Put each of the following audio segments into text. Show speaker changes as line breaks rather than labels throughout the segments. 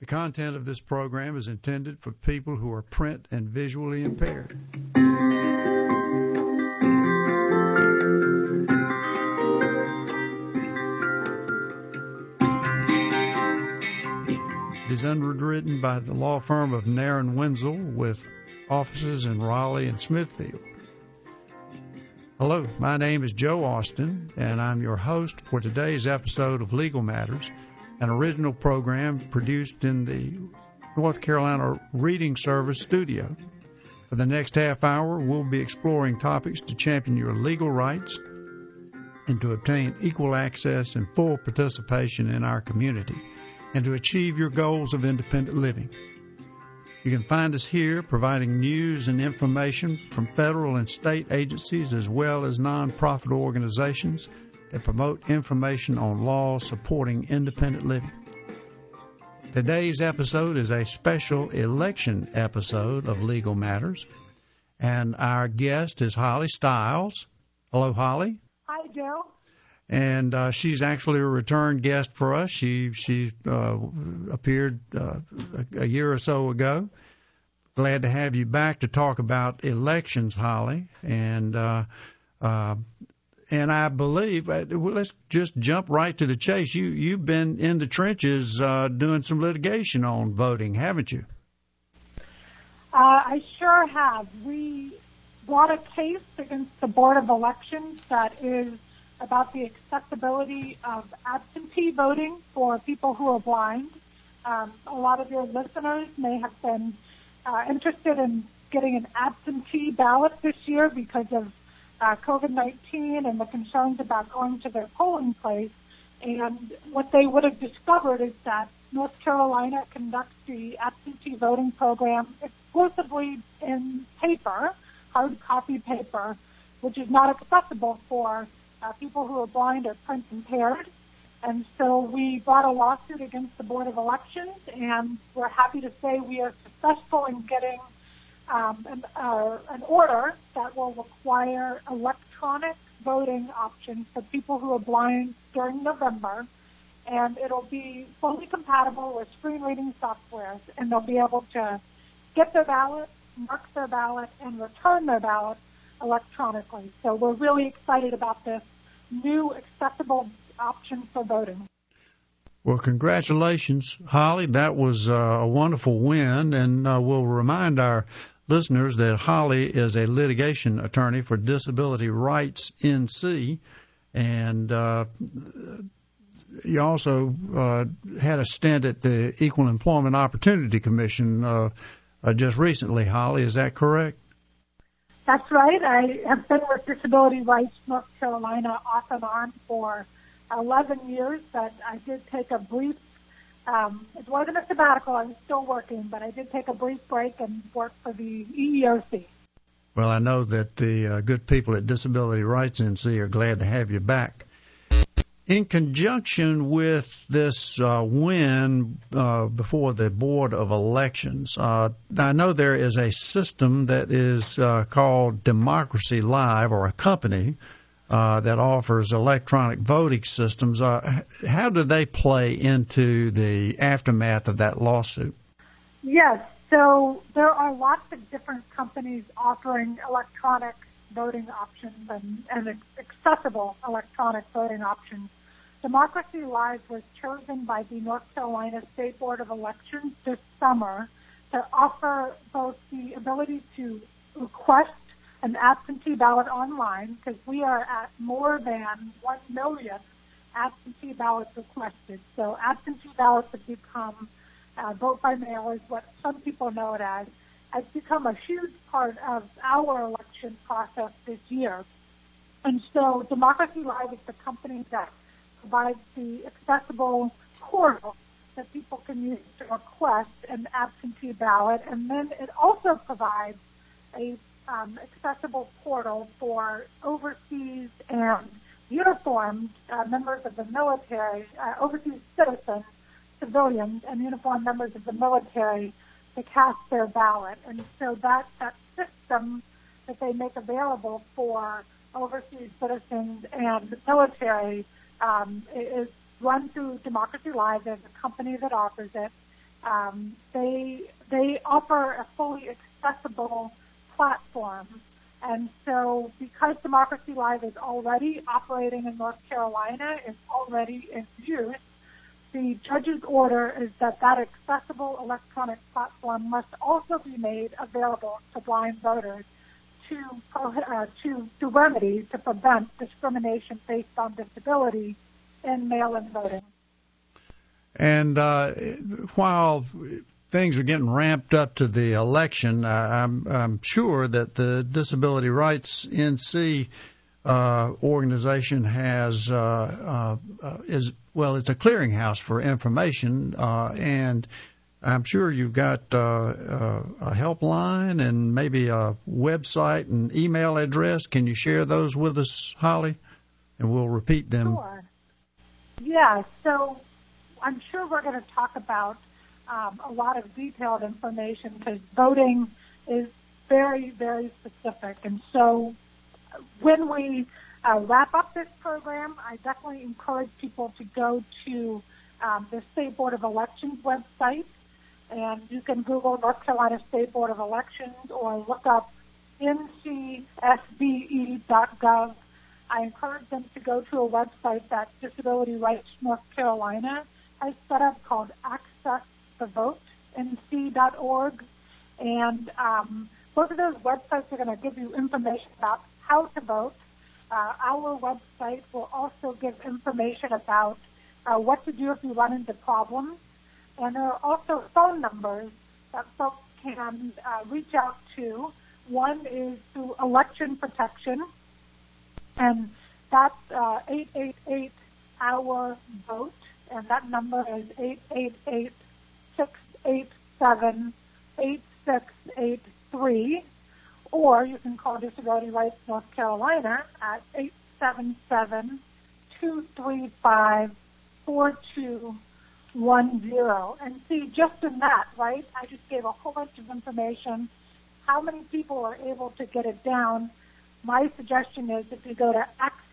The content of this program is intended for people who are print and visually impaired. It is underwritten by the law firm of Nairn Wenzel with offices in Raleigh and Smithfield. Hello, my name is Joe Austin, and I'm your host for today's episode of Legal Matters, an original program produced in the North Carolina Reading Service studio. For the next half hour, we'll be exploring topics to champion your legal rights and to obtain equal access and full participation in our community, and to achieve your goals of independent living. You can find us here providing news and information from federal and state agencies as well as nonprofit organizations that promote information on laws supporting independent living. Today's episode is a special election episode of Legal Matters, and our guest is Holly Stiles. Hello, Holly.
Hi, Joe.
And she's actually a return guest for us. She appeared a year or so ago. Glad to have you back to talk about elections, Holly. And I believe, let's just jump right to the chase. You've been in the trenches doing some litigation on voting, haven't you?
I sure have. We brought a case against the Board of Elections that is about the accessibility of absentee voting for people who are blind. A lot of your listeners may have been interested in getting an absentee ballot this year because of COVID-19 and the concerns about going to their polling place. And what they would have discovered is that North Carolina conducts the absentee voting program exclusively in paper, hard copy paper, which is not accessible for people who are blind or print impaired. And so we brought a lawsuit against the Board of Elections, and we're happy to say we are successful in getting an order that will require electronic voting options for people who are blind during November, and it'll be fully compatible with screen reading software, and they'll be able to get their ballot, mark their ballot, and return their ballot electronically. So we're really excited about this new accessible option for voting.
Well, congratulations, Holly. That was a wonderful win, and we'll remind our listeners that Holly is a litigation attorney for Disability Rights NC, and you also had a stint at the Equal Employment Opportunity Commission just recently, Holly. Is that correct?
That's right. I have been with Disability Rights North Carolina off and on for 11 years, but I did take a brief, it wasn't a sabbatical, I was still working, but I did take a brief break and work for the EEOC.
Well, I know that the good people at Disability Rights NC are glad to have you back. In conjunction with this win before the Board of Elections, I know there is a system that is called Democracy Live, or a company that offers electronic voting systems. How do they play into the aftermath of that lawsuit?
Yes, so there are lots of different companies offering electronic voting options and accessible electronic voting options. Democracy Live was chosen by the North Carolina State Board of Elections this summer to offer both the ability to request an absentee ballot online, because we are at more than 1 million absentee ballots requested. So absentee ballots have become, vote by mail is what some people know it as, has become a huge part of our election process this year. And so Democracy Live is the company that provides the accessible portal that people can use to request an absentee ballot. And then it also provides a accessible portal for overseas and uniformed members of the military, overseas citizens, civilians, and uniformed members of the military to cast their ballot. And so that system that they make available for overseas citizens and the military is run through Democracy Live. There's a company that offers it. They offer a fully accessible platform. And so because Democracy Live is already operating in North Carolina, is already in use, the judge's order is that accessible electronic platform must also be made available to blind voters to remedy, to prevent discrimination based on disability in mail-in voting.
And while things are getting ramped up to the election, I'm sure that the Disability Rights NC organization it's a clearinghouse for information, and I'm sure you've got a helpline and maybe a website and email address. Can you share those with us, Holly? And we'll repeat them.
Sure. Yeah, so I'm sure we're going to talk about a lot of detailed information because voting is very, very specific. And so when we wrap up this program, I definitely encourage people to go to the State Board of Elections website, and you can Google North Carolina State Board of Elections or look up ncsbe.gov. I encourage them to go to a website that Disability Rights North Carolina has set up called accessthevotenc.org. And both of those websites are going to give you information about how to vote. Our website will also give information about what to do if you run into problems. And there are also phone numbers that folks can reach out to. One is through Election Protection, and that's 888-HOUR-VOTE, and that number is 888-687-8683. Or you can call Disability Rights North Carolina at 877-235-4210. And see, just in that, right, I just gave a whole bunch of information. How many people are able to get it down? My suggestion is if you go to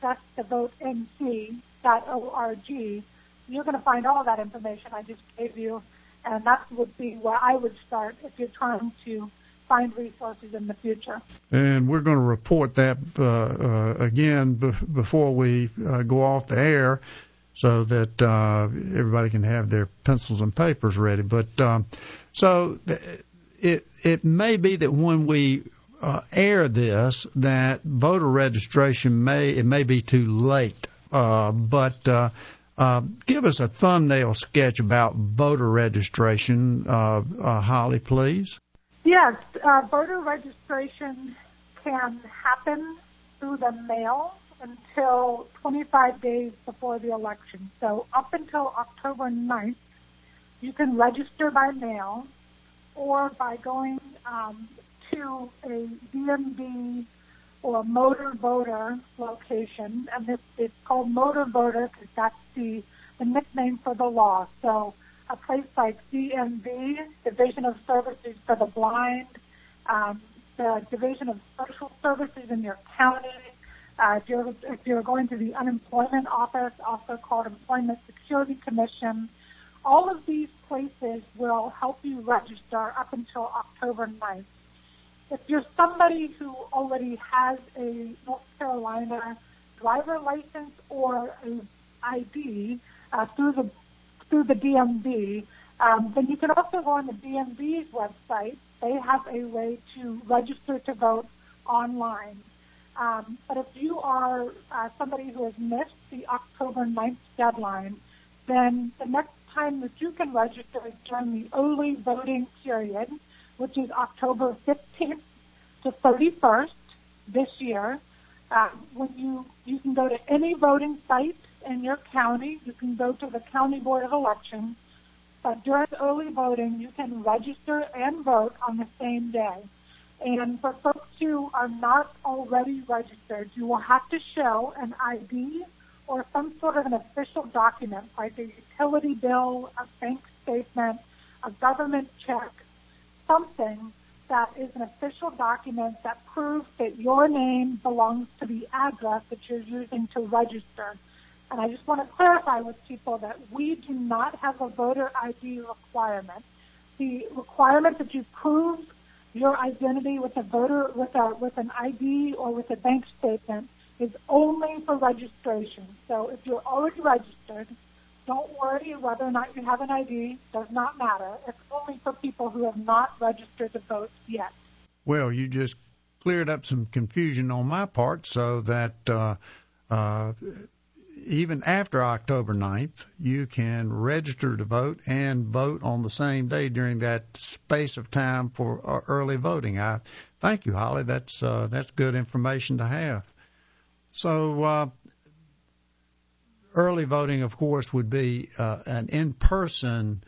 accessthevotenc.org, you're going to find all that information I just gave you, and that would be where I would start if you're trying to find resources in the future.
And we're going to report that again before we go off the air so that everybody can have their pencils and papers ready. But so it may be that when we air this, that voter registration may be too late. But give us a thumbnail sketch about voter registration, Holly, please.
Yes, voter registration can happen through the mail until 25 days before the election. So up until October 9th, you can register by mail or by going to a DMV or motor voter location. And it's called motor voter because that's the nickname for the law. So a place like DMV, Division of Services for the Blind, the Division of Social Services in your county, if you're going to the unemployment office, also called Employment Security Commission, all of these places will help you register up until October 9th. If you're somebody who already has a North Carolina driver license or an ID through the DMV, then you can also go on the DMV's website. They have a way to register to vote online. But if you are somebody who has missed the October 9th deadline, then the next time that you can register is during the early voting period, which is October 15th to 31st this year. When you can go to any voting site in your county. You can go to the County Board of Elections. But during early voting, you can register and vote on the same day. And for folks who are not already registered, you will have to show an ID or some sort of an official document, like a utility bill, a bank statement, a government check, something that is an official document that proves that your name belongs to the address that you're using to register. And I just want to clarify with people that we do not have a voter ID requirement. the requirement that you prove your identity with with an ID or with a bank statement is only for registration. So if you're already registered, don't worry whether or not you have an ID. Does not matter. It's only for people who have not registered to vote yet.
Well, you just cleared up some confusion on my part, so that even after October 9th, you can register to vote and vote on the same day during that space of time for early voting. I thank you, Holly. That's good information to have. So early voting, of course, would be an in-person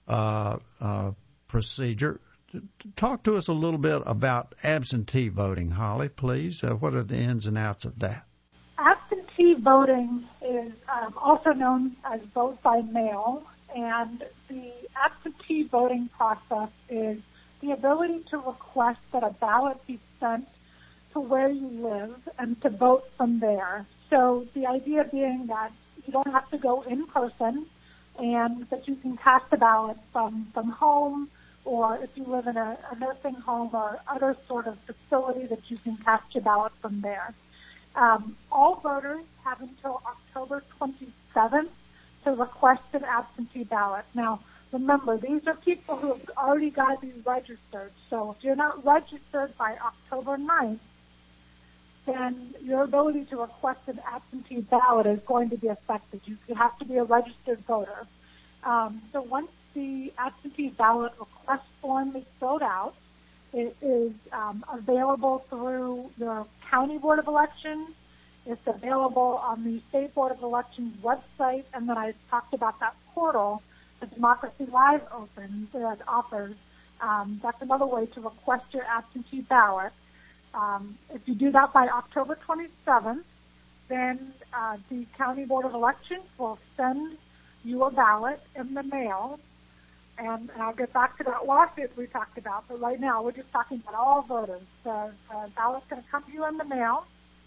procedure. Talk to us a little bit about absentee voting, Holly, please. What are the ins and outs of that?
Absentee voting is also known as vote by mail, and the absentee voting process is the ability to request that a ballot be sent to where you live and to vote from there. So the idea being that you don't have to go in person, and that you can cast a ballot from home, or if you live in a nursing home or other sort of facility, that you can cast your ballot from there. All voters have until October 27th to request an absentee ballot. Now, remember, these are people who have already got to be registered. So if you're not registered by October 9th, then your ability to request an absentee ballot is going to be affected. You have to be a registered voter. So once the absentee ballot request form is filled out, it is available through your county board of elections. It's available on the state board of elections website, and then I talked about that portal that Democracy Live offers. That's another way to request your absentee ballot. If you do that by October 27th, then the county board of elections will send you a ballot in the mail. And I'll get back to that lawsuit we talked about, but right now we're just talking about all voters. The ballot's going to come to you in the mail.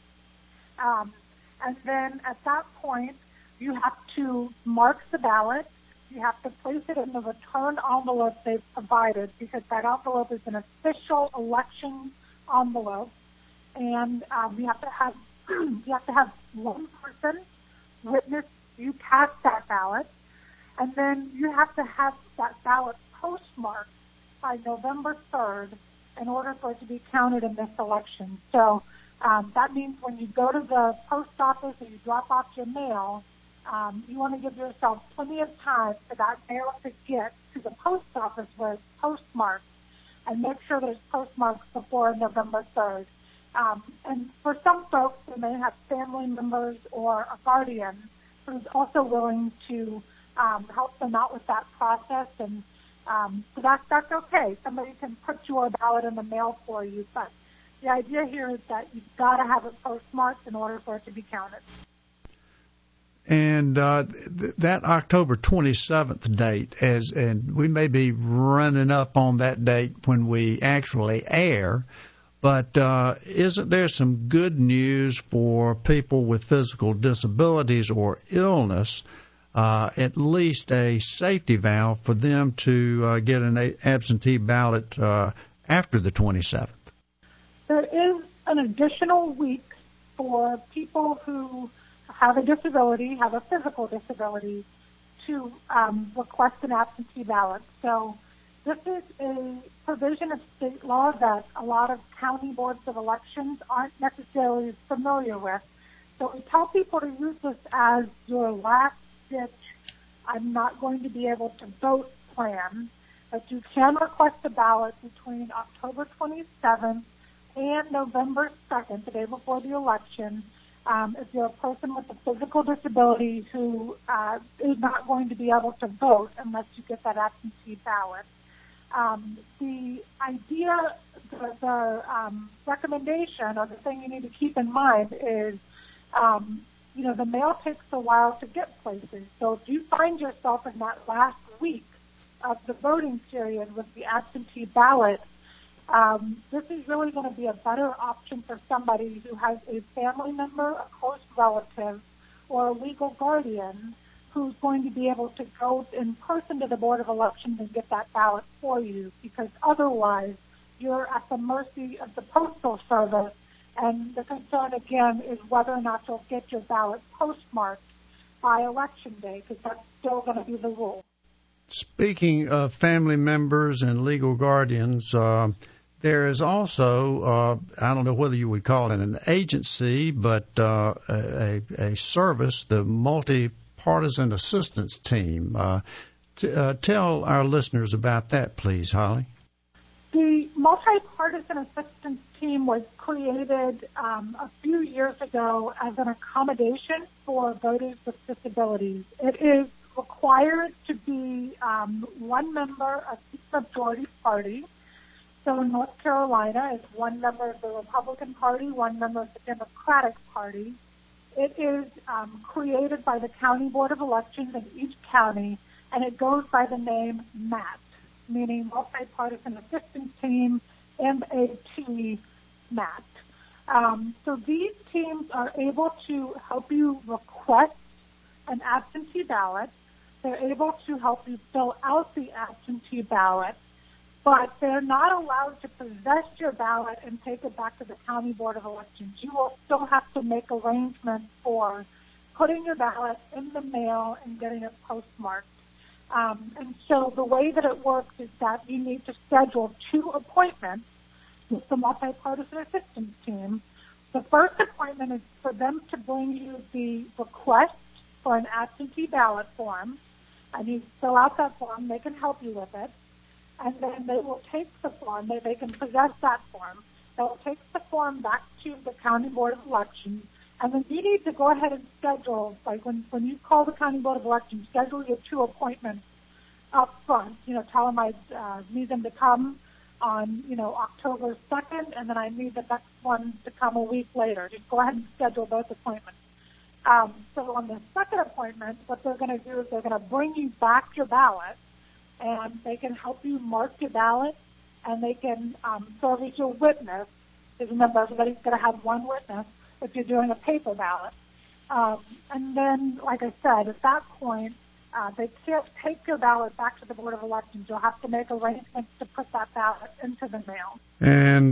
And then at that point, you have to mark the ballot. You have to place it in the return envelope they've provided, because that envelope is an official election envelope. And you have to have one person witness you cast that ballot. And then you have to have that ballot postmarked by November 3rd in order for it to be counted in this election. So that means when you go to the post office or you drop off your mail, you want to give yourself plenty of time for that mail to get to the post office where it's postmarked, and make sure that it's postmarked before November 3rd. And for some folks, they may have family members or a guardian who's also willing to help them out with that process, and so that's okay. Somebody can put your ballot in the mail for you, but the idea here is that you've got to have it postmarked in order for it to be counted.
And that October 27th date, and we may be running up on that date when we actually air, but isn't there some good news for people with physical disabilities or illness? At least a safety valve for them to get an absentee ballot after the 27th.
There is an additional week for people who have a disability, have a physical disability, to request an absentee ballot. So this is a provision of state law that a lot of county boards of elections aren't necessarily familiar with. So we tell people to use this as your last ditch, I'm not going to be able to vote plan, but you can request a ballot between October 27th and November 2nd, the day before the election, if you're a person with a physical disability who is not going to be able to vote unless you get that absentee ballot. The idea, the recommendation, or the thing you need to keep in mind is, the mail takes a while to get places. So if you find yourself in that last week of the voting period with the absentee ballot, this is really going to be a better option for somebody who has a family member, a close relative, or a legal guardian who's going to be able to go in person to the Board of Elections and get that ballot for you, because otherwise you're at the mercy of the Postal Service, and the concern, again, is whether or not you'll get your ballot postmarked by Election Day, because that's still going to be the rule.
Speaking of family members and legal guardians, there is also, I don't know whether you would call it an agency, but a service, the Multi-Partisan Assistance Team. Tell our listeners about that, please, Holly.
The Multi-Partisan Assistance Team was created a few years ago as an accommodation for voters with disabilities. It is required to be one member of the majority party. So in North Carolina, it's one member of the Republican Party, one member of the Democratic Party. It is created by the County Board of Elections in each county, and it goes by the name MAT, meaning Multi-Partisan Assistance Team, MAT, MAT. So these teams are able to help you request an absentee ballot. They're able to help you fill out the absentee ballot, but they're not allowed to possess your ballot and take it back to the County Board of Elections. You will still have to make arrangements for putting your ballot in the mail and getting it postmarked. And so the way that it works is that you need to schedule 2 appointments with the Multi-Partisan Assistance Team. The first appointment is for them to bring you the request for an absentee ballot form, and you fill out that form. They can help you with it. And then they will take the form, they can possess that form. They'll take the form back to the County Board of Elections, and then you need to go ahead and schedule, like when you call the County Board of Elections, schedule your 2 appointments up front. Tell them I need them to come on, October 2nd, and then I need the next one to come a week later. Just go ahead and schedule both appointments. So on the second appointment, what they're going to do is they're going to bring you back your ballot, and they can help you mark your ballot, and they can serve as your witness. Because remember, everybody's going to have one witness if you're doing a paper ballot. And then, like I said, at that point, they can't take your ballot back to the Board of Elections. You'll have to make arrangements to put that ballot into the mail. And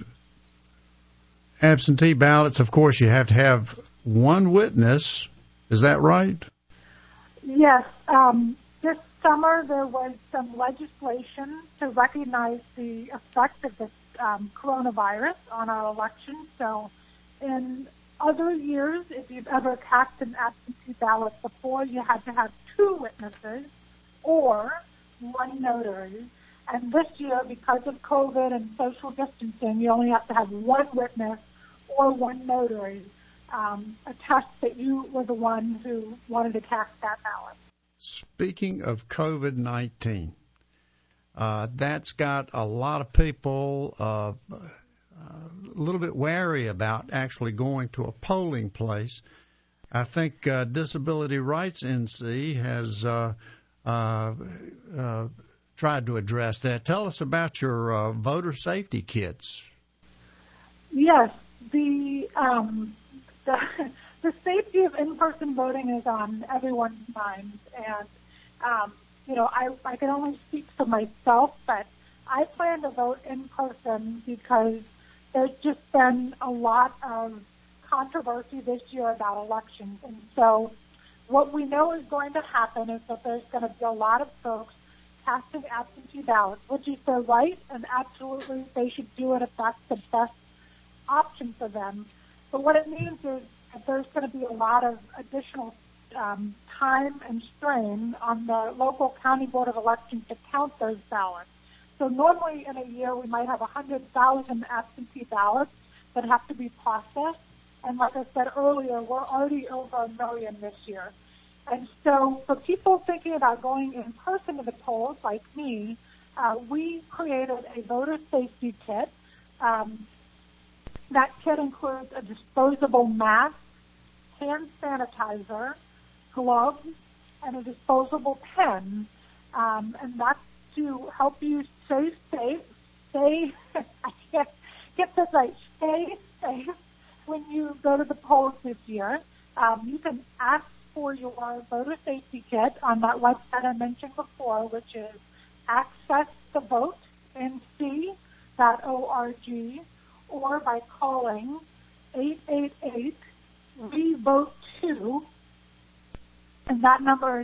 absentee ballots, of course, you have to have one witness. Is that right?
Yes. This summer, there was some legislation to recognize the effect of this coronavirus on our election. So in other years, if you've ever cast an absentee ballot before, you had to have 2 witnesses or 1 notary. And this year, because of COVID and social distancing, you only have to have 1 witness or 1 notary attest that you were the one who wanted to cast that ballot.
Speaking of COVID-19, that's got a lot of people a little bit wary about actually going to a polling place. I think Disability Rights NC has tried to address that. Tell us about your voter safety kits.
Yes, the safety of in-person voting is on everyone's minds, and I can only speak for myself, but I plan to vote in person because there's just been a lot of controversy this year about elections, and so what we know is going to happen is that there's going to be a lot of folks casting absentee ballots, which is their right, and absolutely they should do it if that's the best option for them. But what it means is that there's going to be a lot of additional time and strain on the local county board of elections to count those ballots. So normally in a year we might have 100,000 absentee ballots that have to be processed. And like I said earlier, we're already over 1 million this year. And so for people thinking about going in person to the polls, like me, we created a voter safety kit. That kit includes a disposable mask, hand sanitizer, gloves, and a disposable pen. And that's to help you stay safe, I can't get this right, stay safe when you go to the polls this year. You can ask for your voter safety kit on that website I mentioned before, which is accessthevoteinc.org, or by calling 888-REVOTE2, and that number is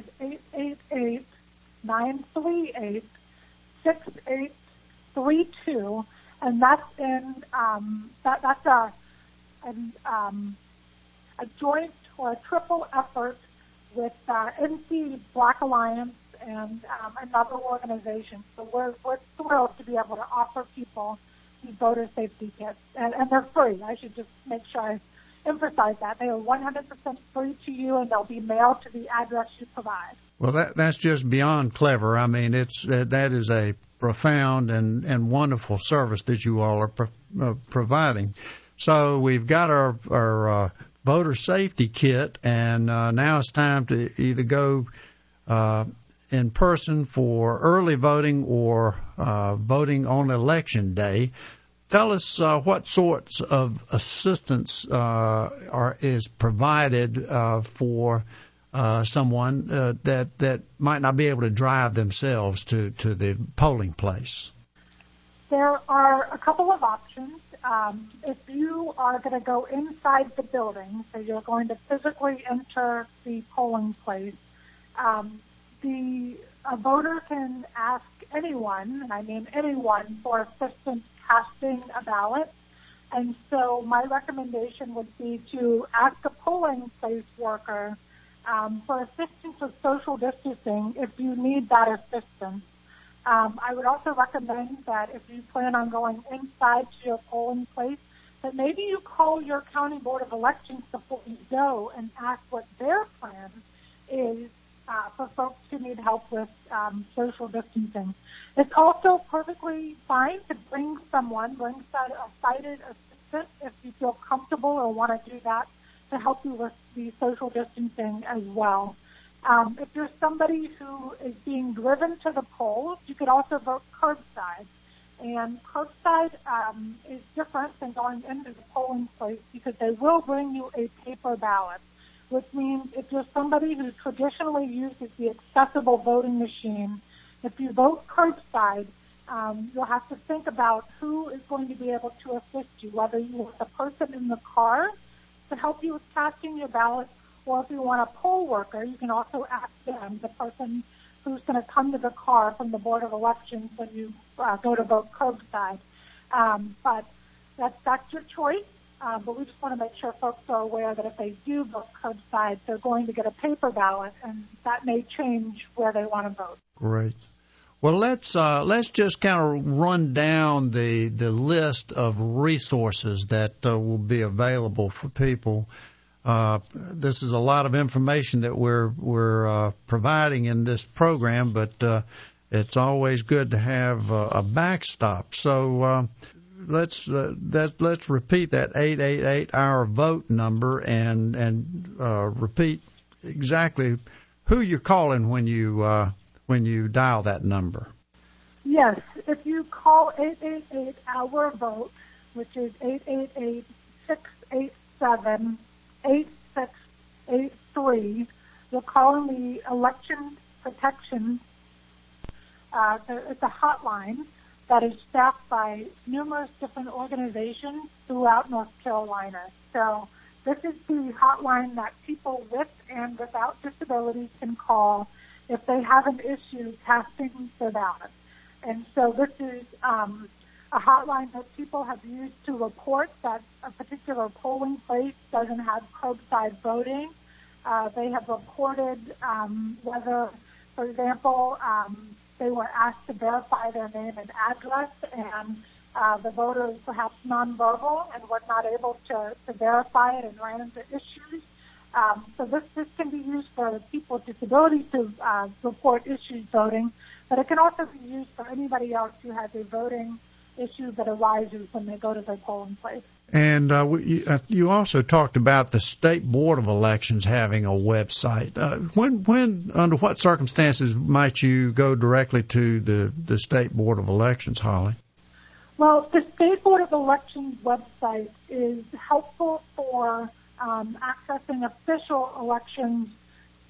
888-938-6832, and that's a joint or a triple effort with NC Black Alliance and another organization. So we're thrilled to be able to offer people these voter safety kits, and they're free. I should just make sure I emphasize that. They are 100% free to you, and they'll be mailed to the address you provide.
Well, that's just beyond clever. I mean, that is a profound and wonderful service that you all are providing. So we've got our voter safety kit, and now it's time to either go in person for early voting or voting on Election Day. Tell us what sorts of assistance is provided for someone that might not be able to drive themselves to the polling place.
There are a couple of options. If you are going to go inside the building, so you're going to physically enter the polling place, a voter can ask anyone, and I mean anyone, for assistance casting a ballot. And so my recommendation would be to ask a polling place worker for assistance with social distancing if you need that assistance. I would also recommend that if you plan on going inside to your polling place, that maybe you call your county board of elections before you go and ask what their plan is for folks who need help with social distancing. It's also perfectly fine to bring a sighted assistant if you feel comfortable or want to do that to help you with the social distancing as well. If you're somebody who is being driven to the polls, you could also vote curbside. And curbside is different than going into the polling place because they will bring you a paper ballot, which means if you're somebody who traditionally uses the accessible voting machine, if you vote curbside, you'll have to think about who is going to be able to assist you, whether you want the person in the car to help you with casting your ballot, or if you want a poll worker, you can also ask them, the person who's going to come to the car from the Board of Elections when you go to vote curbside. But that's your choice. But we just want to make sure folks are aware that if they do vote curbside, they're going to get a paper ballot, and that may change where they want to vote.
Great. Well, let's just kind of run down the list of resources that will be available for people. This is a lot of information that we're providing in this program, but it's always good to have a backstop. So let's repeat that 888 our vote number and repeat exactly who you're calling when you dial that number.
Yes, if you call 888 our vote, which is 888-687-8683, you're calling the election protection. It's a hotline that is staffed by numerous different organizations throughout North Carolina. So this is the hotline that people with and without disabilities can call if they have an issue casting their ballot. And so this is a hotline that people have used to report that a particular polling place doesn't have curbside voting. They have reported whether, for example, they were asked to verify their name and address, and the voter is perhaps nonverbal and was not able to verify it and ran into issues. So this can be used for people with disabilities to report issues voting, but it can also be used for anybody else who has a voting issue that arises when they go to their polling place.
And you also talked about the State Board of Elections having a website. When under what circumstances might you go directly to the State Board of Elections, Holly?
Well, the State Board of Elections website is helpful for accessing official elections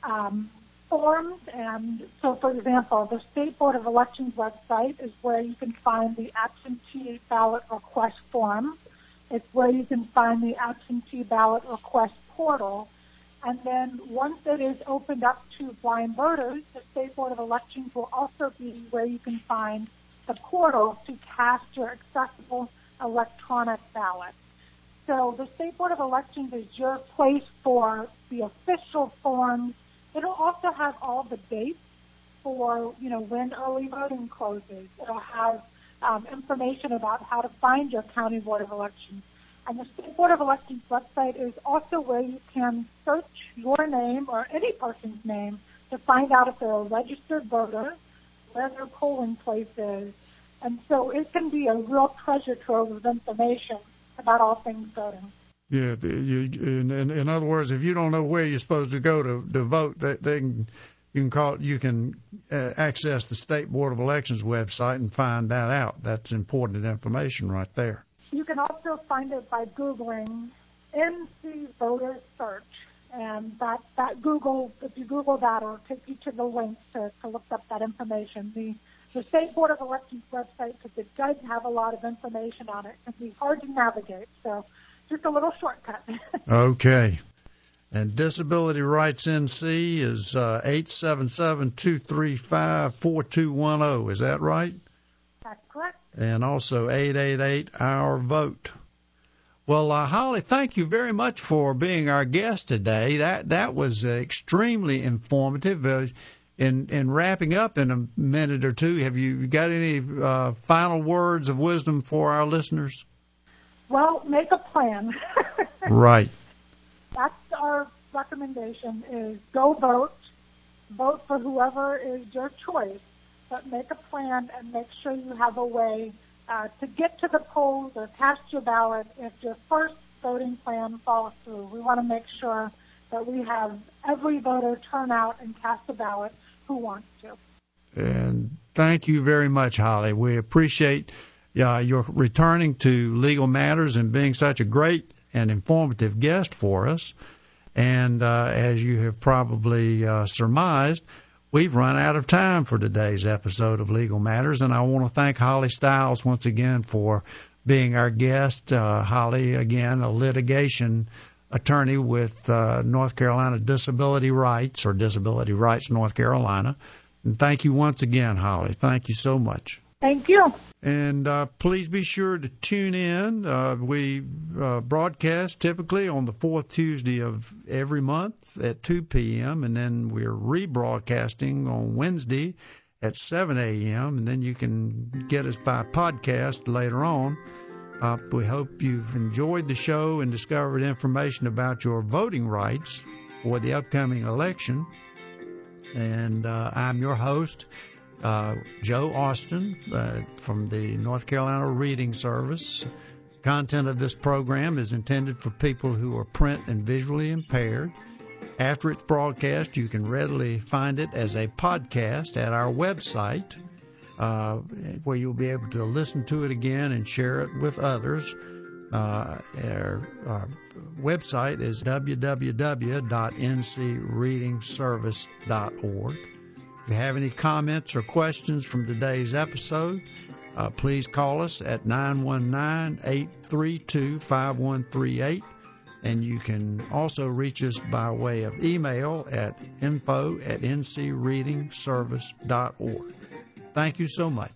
forms. And so, for example, the State Board of Elections website is where you can find the absentee ballot request form. It's where you can find the absentee ballot request portal. And then once it is opened up to blind voters, the State Board of Elections will also be where you can find the portal to cast your accessible electronic ballot. So the State Board of Elections is your place for the official forms. It'll also have all the dates for, when early voting closes. It'll have information about how to find your county board of elections. And the State Board of Elections website is also where you can search your name or any person's name to find out if they're a registered voter, where their polling place is. And so it can be a real treasure trove of information about all things voting.
Yeah, in other words, if you don't know where you're supposed to go to vote, you can access the State Board of Elections website and find that out. That's important information right there.
You can also find it by Googling NC Voter Search, and that Google, if you Google that, it'll take you to the link to look up that information. The State Board of Elections website, because it does have a lot of information on it, can be hard to navigate, so just a little shortcut.
Okay. And Disability Rights NC is 877-235-4210. Is that right?
That's correct.
And also 888-OUR-VOTE. Well, Holly, thank you very much for being our guest today. That was extremely informative. In wrapping up in a minute or two, have you got any final words of wisdom for our listeners?
Well, make a plan.
Right.
That's our recommendation, is go vote. Vote for whoever is your choice, but make a plan and make sure you have a way to get to the polls or cast your ballot if your first voting plan falls through. We want to make sure that we have every voter turn out and cast a ballot who wants to.
And thank you very much, Holly. We appreciate your returning to Legal Matters and being such a great and informative guest for us. And as you have probably surmised, we've run out of time for today's episode of Legal Matters, and I want to thank Holly Stiles once again for being our guest. Holly, again, a litigation attorney with North Carolina Disability Rights, or Disability Rights North Carolina. And thank you once again, Holly. Thank you so much.
Thank you.
And please be sure to tune in. We broadcast typically on the fourth Tuesday of every month at 2 p.m., and then we're rebroadcasting on Wednesday at 7 a.m., and then you can get us by podcast later on. We hope you've enjoyed the show and discovered information about your voting rights for the upcoming election. And I'm your host, Joe Austin, from the North Carolina Reading Service. Content of this program is intended for people who are print and visually impaired. After its broadcast, you can readily find it as a podcast at our website, where you'll be able to listen to it again and share it with others. Our website is www.ncreadingservice.org. If you have any comments or questions from today's episode, please call us at 919-832-5138. And you can also reach us by way of email at info@ncreadingservice.org. Thank you so much.